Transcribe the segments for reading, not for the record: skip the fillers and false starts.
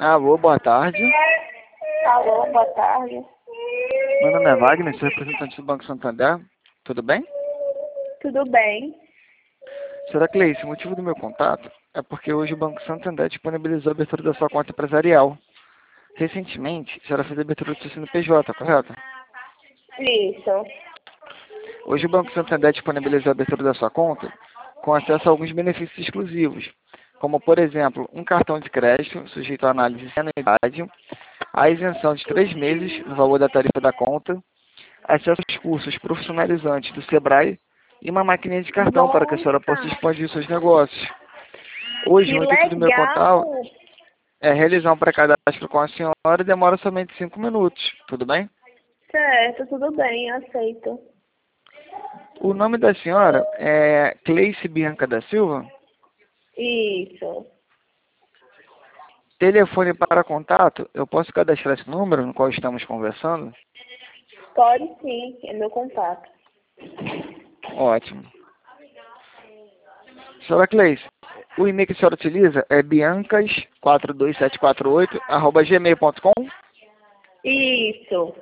Alô, boa tarde. Alô, boa tarde. Meu nome é Wagner, sou representante do Banco Santander. Tudo bem? Tudo bem? Senhora Cleice, o motivo do meu contato é porque hoje o Banco Santander disponibilizou a abertura da sua conta empresarial. Recentemente, a senhora fez a abertura do seu CNPJ, correto? Isso. Hoje o Banco Santander disponibilizou a abertura da sua conta com acesso a alguns benefícios exclusivos, como, por exemplo, um cartão de crédito sujeito à análise sem anuidade, a isenção de 3 meses no valor da tarifa da conta, acesso aos cursos profissionalizantes do Sebrae e uma maquininha de cartão para que a senhora possa Nossa, expandir seus negócios. Hoje, que o intuito do meu legal! contato é realizar um pré-cadastro com a senhora e demora somente 5 minutos, tudo bem? Certo, tudo bem, eu aceito. O nome da senhora é Cleice Bianca da Silva. Isso. Telefone para contato, eu posso cadastrar esse número no qual estamos conversando? Pode sim, é meu contato. Ótimo. Senhora Cleice, o e-mail que a senhora utiliza é biancas42748@gmail.com. Isso.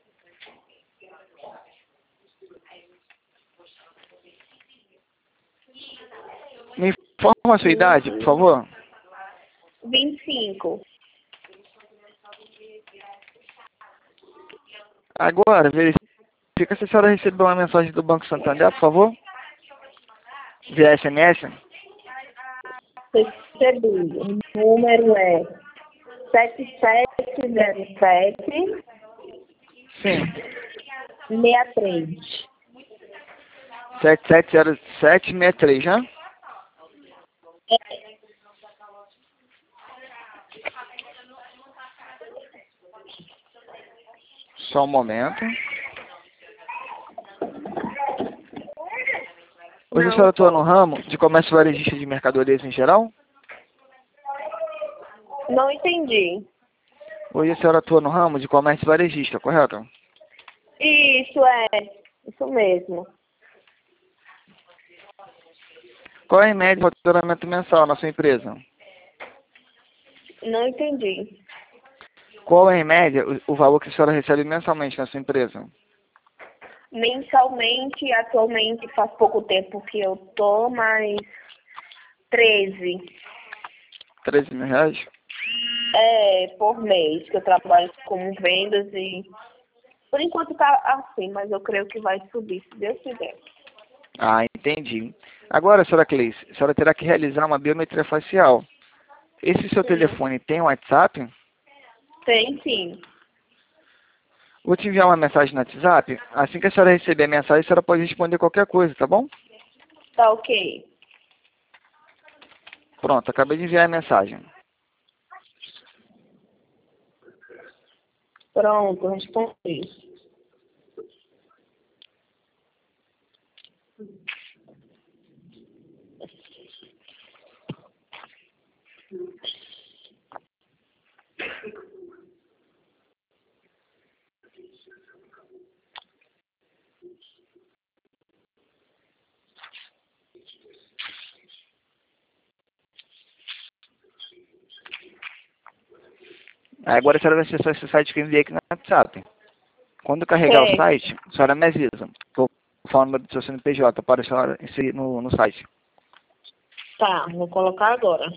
Me informa a sua idade, por favor. 25. Agora, verifica se a senhora recebeu uma mensagem do Banco Santander, por favor. Via SMS. Recebi. O número é 7707 Sim. 63. 770763, né? Só um momento. Hoje a senhora Não, atua no ramo de comércio varejista de mercadorias em geral? não entendi. Hoje a senhora atua no ramo de comércio varejista, correto? Isso mesmo. Qual é a média de faturamento mensal na sua empresa? Não entendi. Qual é, em média, o valor que a senhora recebe mensalmente na sua empresa? Mensalmente, atualmente faz pouco tempo que eu tô, mas 13. 13 mil reais? Por mês que eu trabalho com vendas e por enquanto tá assim, mas eu creio que vai subir, se Deus quiser. Ah, entendi. Agora, senhora Cleice, a senhora terá que realizar uma biometria facial. Esse seu Sim. telefone tem WhatsApp? Tem sim. Vou te enviar uma mensagem no WhatsApp. Assim que a senhora receber a mensagem, a senhora pode responder qualquer coisa, tá bom? Tá ok. Pronto, acabei de enviar a mensagem. Pronto, respondi. Aí agora a senhora vai acessar esse site que eu enviei aqui no WhatsApp. Quando carregar o Certo. site, a senhora me avisa. Vou falar o número do seu CNPJ para a senhora inserir no site. Tá, vou colocar agora.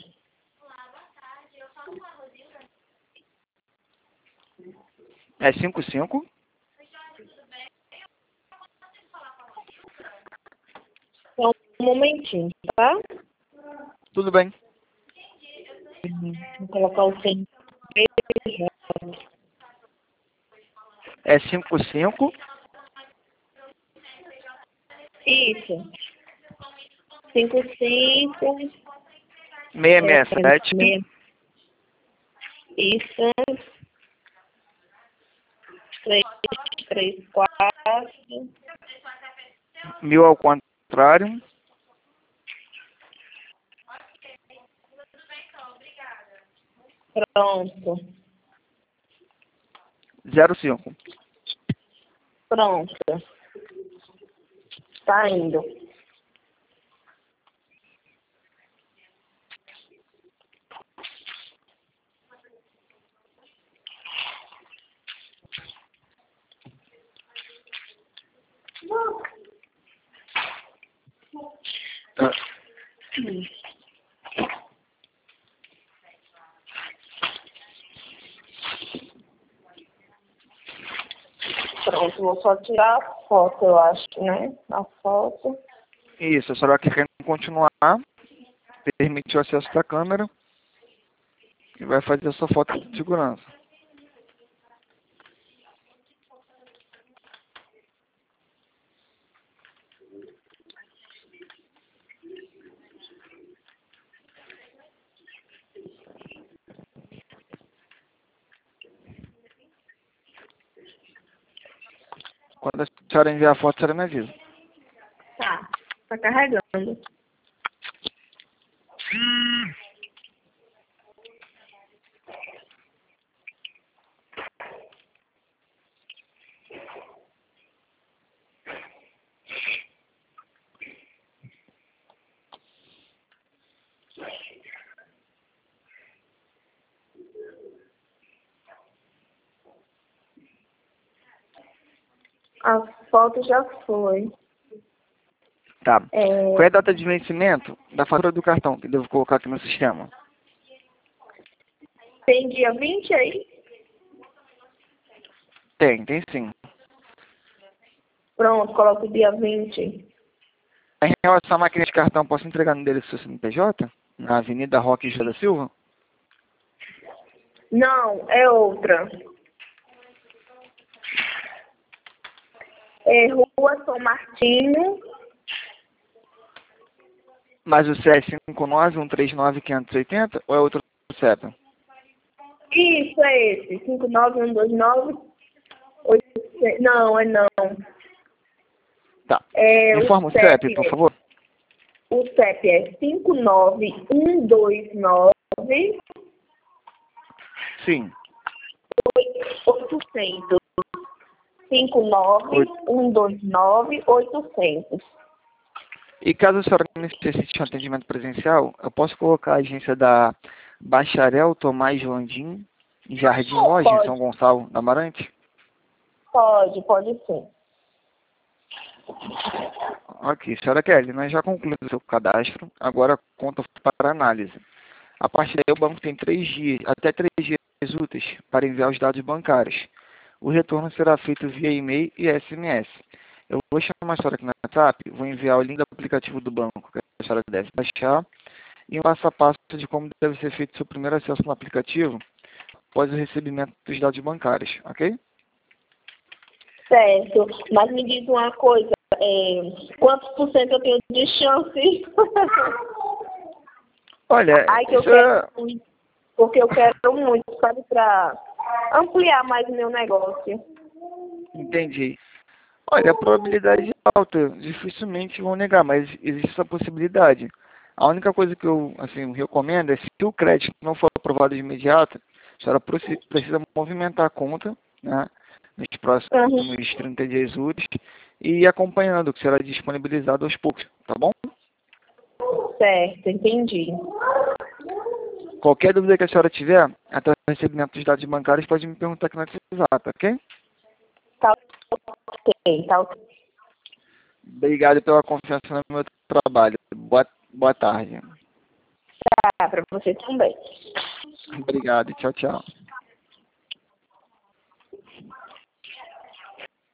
É 55. Só um momentinho, tá? Tudo bem. Vou colocar o CNPJ. É 55 Isso. 55. 667 Isso. 334. 1000 ao contrário. Pronto. 05. Pronto. Tá indo. Pronto, vou só tirar a foto, eu acho, né? A foto. Isso, a senhora vai clicar em continuar, permite o acesso da câmera e vai fazer a sua foto de segurança. Quando a senhora enviar a foto, a senhora me avisa. Tá carregando. A foto já foi. Tá. Qual é a data de vencimento da fatura do cartão que eu devo colocar aqui no sistema? Tem dia 20 aí? Tem sim. Pronto, coloca o dia 20. Em relação à máquina de cartão, posso entregar no endereço do seu CNPJ? Na Avenida Roque José da Silva? Não, é outra. É Rua São Martinho. Mas o CEP 59139-580 ou é outro CEP? Isso, é esse. 59129. Não, é não. Tá. É, Informa o CEP, por favor. O CEP é 59129 Sim. 800. 59129 800. E caso a senhora necessite de um atendimento presencial, eu posso colocar a agência da Bacharel Tomás Landim, em Jardim Loja, em São Gonçalo da Amarante? Pode sim. Ok, senhora Kelly, nós já concluímos o seu cadastro, agora a conta foi para análise. A partir daí o banco tem até 3 dias úteis para enviar os dados bancários. O retorno será feito via e-mail e SMS. Eu vou chamar a senhora aqui no WhatsApp, vou enviar o link do aplicativo do banco que a senhora deve baixar e um passo a passo de como deve ser feito seu primeiro acesso no aplicativo após o recebimento dos dados bancários, ok? Certo. Mas me diz uma coisa, quantos por cento eu tenho de chance? Olha, Ai, que eu quero muito, porque eu quero muito, sabe, para ampliar mais o meu negócio. Entendi. Olha, a probabilidade é alta, dificilmente vão negar, mas existe essa possibilidade. A única coisa que eu recomendo é, se o crédito não for aprovado de imediato, a senhora precisa movimentar a conta, né, nos próximos 30 dias úteis e ir acompanhando o que será disponibilizado aos poucos, tá bom? Certo, entendi. Qualquer dúvida que a senhora tiver, até o recebimento dos dados bancários, pode me perguntar aqui no WhatsApp, ok? Tá ok, tá ok. Obrigado pela confiança no meu trabalho. Boa tarde. Tá, para você também. Obrigado. Tchau, tchau.